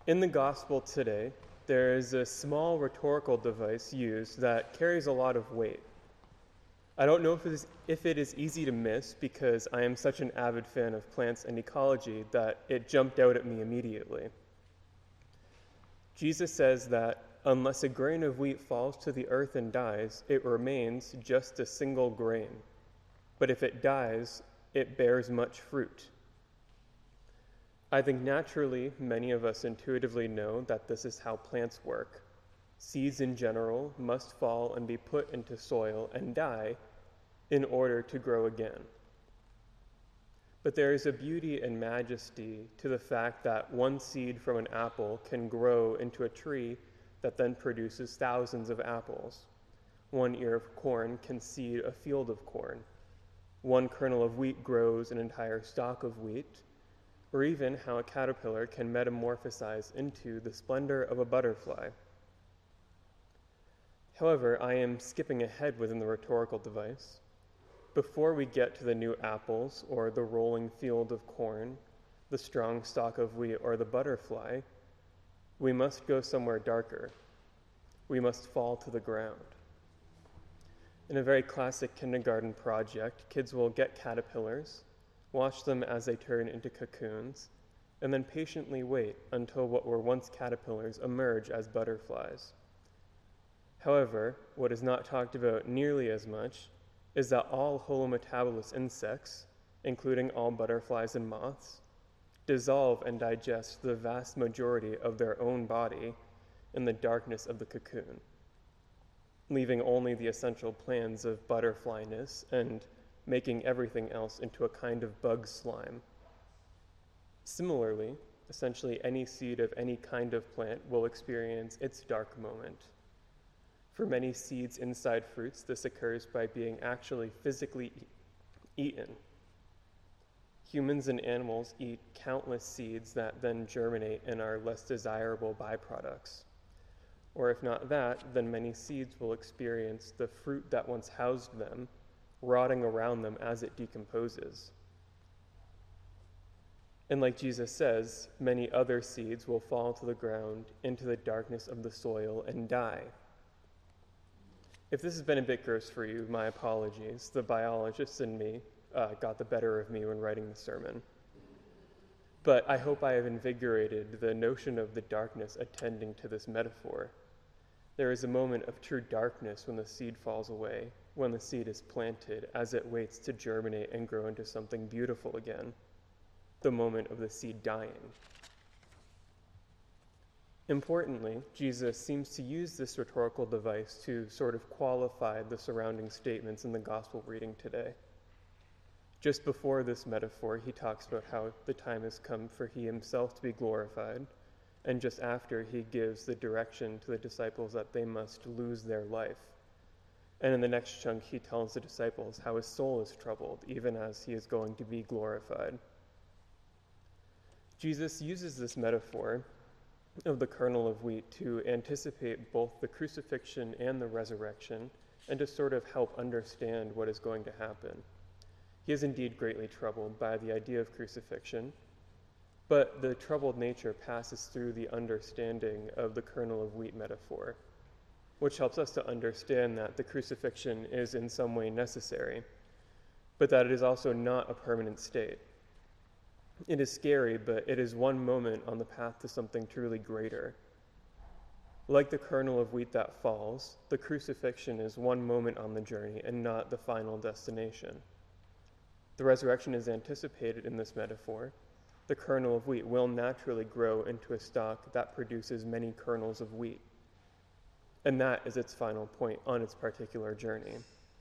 In the gospel today, there is a small rhetorical device used that carries a lot of weight. I don't know if it is easy to miss because I am such an avid fan of plants and ecology that it jumped out at me immediately. Jesus says that unless a grain of wheat falls to the earth and dies, it remains just a single grain. But if it dies, it bears much fruit. I think naturally many of us intuitively know that this is how plants work. Seeds in general must fall and be put into soil and die in order to grow again. But there is a beauty and majesty to the fact that one seed from an apple can grow into a tree that then produces thousands of apples. One ear of corn can seed a field of corn. One kernel of wheat grows an entire stalk of wheat, or even how a caterpillar can metamorphosize into the splendor of a butterfly. However, I am skipping ahead within the rhetorical device. Before we get to the new apples, or the rolling field of corn, the strong stalk of wheat, or the butterfly, we must go somewhere darker. We must fall to the ground. In a very classic kindergarten project, kids will get caterpillars, watch them as they turn into cocoons, and then patiently wait until what were once caterpillars emerge as butterflies. However, what is not talked about nearly as much is that all holometabolous insects, including all butterflies and moths, dissolve and digest the vast majority of their own body in the darkness of the cocoon, leaving only the essential plans of butterflyness and making everything else into a kind of bug slime. Similarly, essentially any seed of any kind of plant will experience its dark moment. For many seeds inside fruits, this occurs by being actually physically eaten. Humans and animals eat countless seeds that then germinate and are less desirable byproducts. Or if not that, then many seeds will experience the fruit that once housed them rotting around them as it decomposes. And like Jesus says, many other seeds will fall to the ground into the darkness of the soil and die. If this has been a bit gross for you, my apologies. The biologist in me got the better of me when writing the sermon. But I hope I have invigorated the notion of the darkness attending to this metaphor. There is a moment of true darkness when the seed falls away, when the seed is planted as it waits to germinate and grow into something beautiful again, the moment of the seed dying. Importantly, Jesus seems to use this rhetorical device to sort of qualify the surrounding statements in the gospel reading today. Just before this metaphor, he talks about how the time has come for he himself to be glorified, and just after, he gives the direction to the disciples that they must lose their life. And in the next chunk, he tells the disciples how his soul is troubled, even as he is going to be glorified. Jesus uses this metaphor of the kernel of wheat to anticipate both the crucifixion and the resurrection, and to sort of help understand what is going to happen. He is indeed greatly troubled by the idea of crucifixion, but the troubled nature passes through the understanding of the kernel of wheat metaphor, which helps us to understand that the crucifixion is in some way necessary, but that it is also not a permanent state. It is scary, but it is one moment on the path to something truly greater. Like the kernel of wheat that falls, the crucifixion is one moment on the journey and not the final destination. The resurrection is anticipated in this metaphor. The kernel of wheat will naturally grow into a stalk that produces many kernels of wheat. And that is its final point on its particular journey.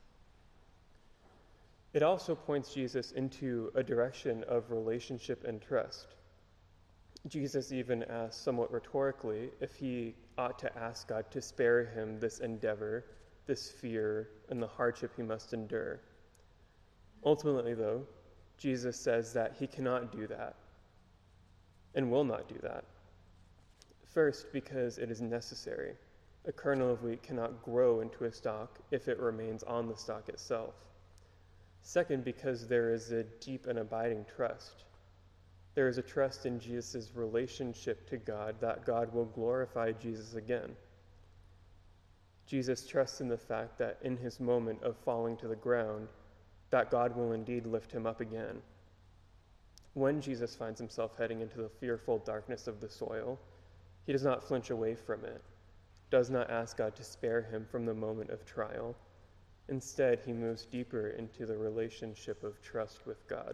It also points Jesus into a direction of relationship and trust. Jesus even asks somewhat rhetorically if he ought to ask God to spare him this endeavor, this fear, and the hardship he must endure. Ultimately, though, Jesus says that he cannot do that and will not do that. First, because it is necessary. A kernel of wheat cannot grow into a stalk if it remains on the stalk itself. Second, because there is a deep and abiding trust. There is a trust in Jesus' relationship to God, that God will glorify Jesus again. Jesus trusts in the fact that in his moment of falling to the ground, that God will indeed lift him up again. When Jesus finds himself heading into the fearful darkness of the soil, he does not flinch away from it, does not ask God to spare him from the moment of trial. Instead, he moves deeper into the relationship of trust with God.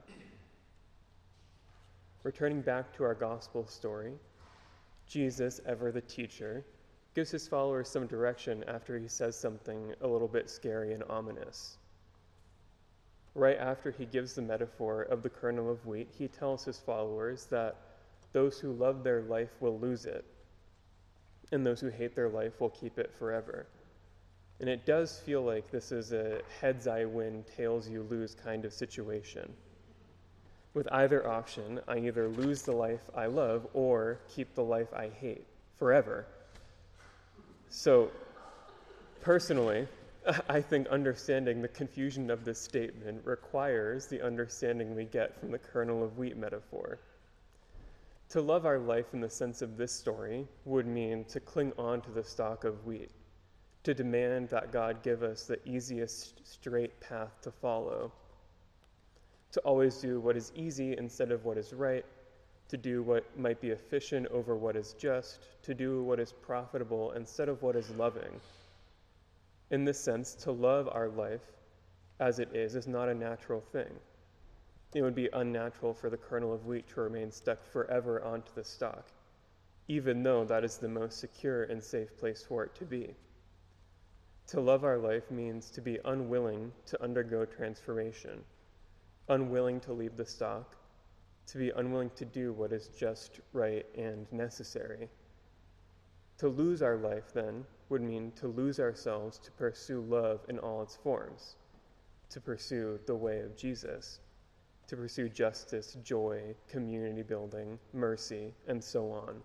Returning back to our gospel story, Jesus, ever the teacher, gives his followers some direction after he says something a little bit scary and ominous. Right after he gives the metaphor of the kernel of wheat, he tells his followers that those who love their life will lose it, and those who hate their life will keep it forever. And it does feel like this is a heads I win, tails you lose kind of situation. With either option, I either lose the life I love or keep the life I hate forever. So, personally, I think understanding the confusion of this statement requires the understanding we get from the kernel of wheat metaphor. To love our life in the sense of this story would mean to cling on to the stalk of wheat, to demand that God give us the easiest straight path to follow, to always do what is easy instead of what is right, to do what might be efficient over what is just, to do what is profitable instead of what is loving. In this sense, to love our life as it is not a natural thing. It would be unnatural for the kernel of wheat to remain stuck forever onto the stalk, even though that is the most secure and safe place for it to be. To love our life means to be unwilling to undergo transformation, unwilling to leave the stalk, to be unwilling to do what is just, right, and necessary. To lose our life, then, would mean to lose ourselves to pursue love in all its forms, to pursue the way of Jesus, to pursue justice, joy, community building, mercy, and so on.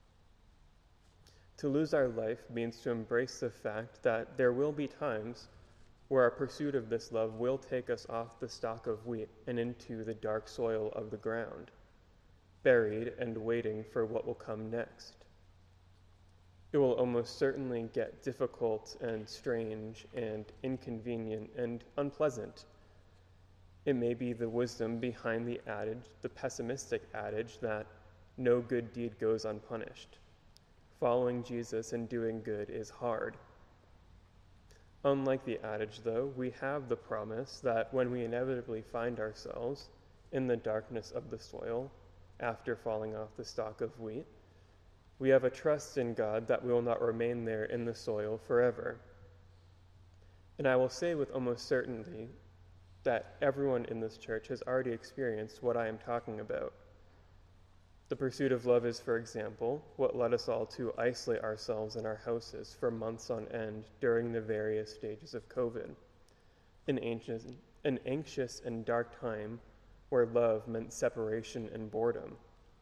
To lose our life means to embrace the fact that there will be times where our pursuit of this love will take us off the stalk of wheat and into the dark soil of the ground, buried and waiting for what will come next. It will almost certainly get difficult and strange and inconvenient and unpleasant. It may be the wisdom behind the adage, the pessimistic adage, that no good deed goes unpunished. Following Jesus and doing good is hard. Unlike the adage, though, we have the promise that when we inevitably find ourselves in the darkness of the soil after falling off the stalk of wheat, we have a trust in God that we will not remain there in the soil forever. And I will say with almost certainty that everyone in this church has already experienced what I am talking about. The pursuit of love is, for example, what led us all to isolate ourselves in our houses for months on end during the various stages of COVID, an anxious and dark time where love meant separation and boredom.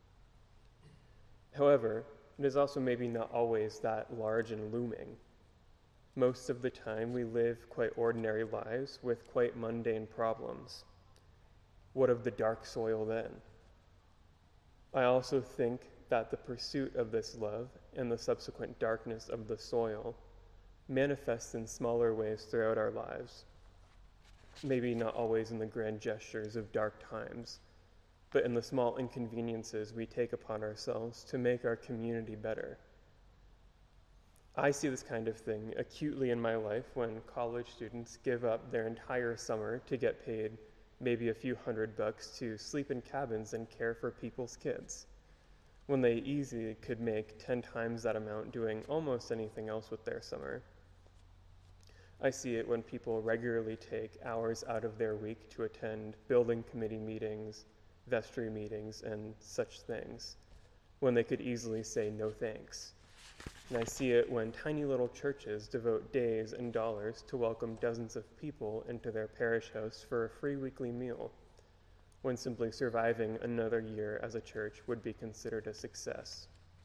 However, it is also maybe not always that large and looming. Most of the time, we live quite ordinary lives with quite mundane problems. What of the dark soil then? I also think that the pursuit of this love and the subsequent darkness of the soil manifests in smaller ways throughout our lives. Maybe not always in the grand gestures of dark times, but in the small inconveniences we take upon ourselves to make our community better. I see this kind of thing acutely in my life when college students give up their entire summer to get paid maybe a few $100 to sleep in cabins and care for people's kids, when they easily could make 10 times that amount doing almost anything else with their summer. I see it when people regularly take hours out of their week to attend building committee meetings, vestry meetings, and such things, when they could easily say no thanks. And I see it when tiny little churches devote days and dollars to welcome dozens of people into their parish house for a free weekly meal, when simply surviving another year as a church would be considered a success.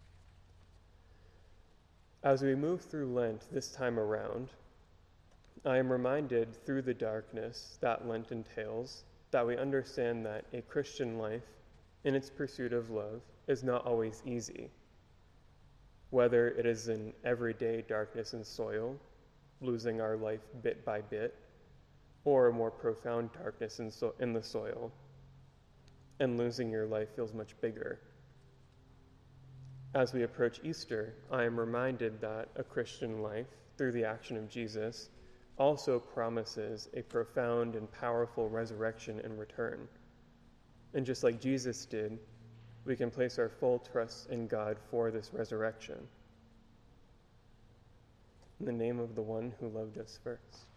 As we move through Lent this time around, I am reminded through the darkness that Lent entails that we understand that a Christian life in its pursuit of love is not always easy. Whether it is in everyday darkness and soil, losing our life bit by bit, or a more profound darkness in the soil, and losing your life feels much bigger. As we approach Easter, I am reminded that a Christian life, through the action of Jesus, also promises a profound and powerful resurrection and return. And just like Jesus did, we can place our full trust in God for this resurrection. In the name of the one who loved us first.